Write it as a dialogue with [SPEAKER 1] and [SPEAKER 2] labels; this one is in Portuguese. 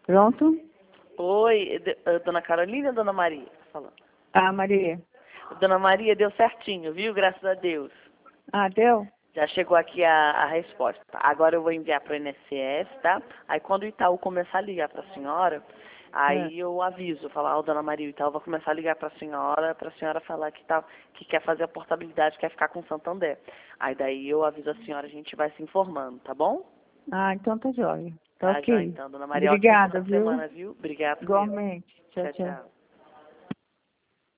[SPEAKER 1] Pronto?
[SPEAKER 2] Oi, dona Carolina ou dona Maria? Falando.
[SPEAKER 1] Ah, Maria.
[SPEAKER 2] Dona Maria, deu certinho, viu? Graças a Deus.
[SPEAKER 1] Ah, deu?
[SPEAKER 2] Já chegou aqui a resposta. Agora eu vou enviar para o INSS, tá? Aí quando o Itaú começar a ligar para a senhora, aí eu aviso, falar, dona Maria, o Itaú vai começar a ligar para a senhora falar que quer fazer a portabilidade, quer ficar com o Santander. Aí daí eu aviso a senhora, a gente vai se informando, tá bom?
[SPEAKER 1] Ah, então tá jóia. Tá
[SPEAKER 2] Tá, já
[SPEAKER 1] ok.
[SPEAKER 2] então, dona Maria. Ótimo
[SPEAKER 1] Obrigada,
[SPEAKER 2] final de
[SPEAKER 1] viu?
[SPEAKER 2] semana, viu? Obrigado mesmo.
[SPEAKER 1] Igualmente. Tchau,
[SPEAKER 2] Tchau,
[SPEAKER 1] tchau.
[SPEAKER 2] tchau.